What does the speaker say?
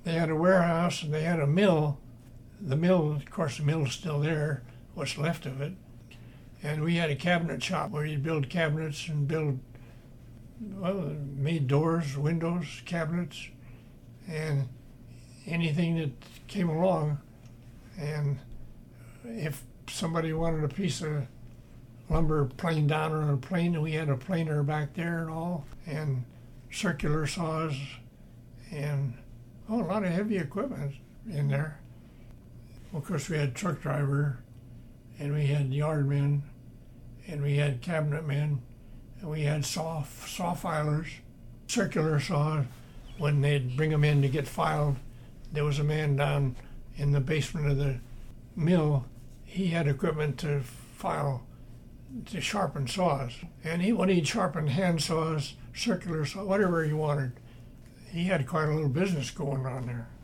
They had a warehouse and they had a mill. The mill, of course, the mill's still there, what's left of it. And we had a cabinet shop where you'd build cabinets and made doors, windows, cabinets, and anything that came along. And if somebody wanted a piece of lumber planed down on a plane, we had a planer back there and all, and circular saws, and a lot of heavy equipment in there. Of course, we had truck driver, and we had yard men, and we had cabinet men, and we had saw filers, circular saws. When they'd bring them in to get filed, there was a man down in the basement of the mill. He had equipment to sharpen saws. And when he'd sharpen hand saws, circular saws, whatever he wanted, he had quite a little business going on there.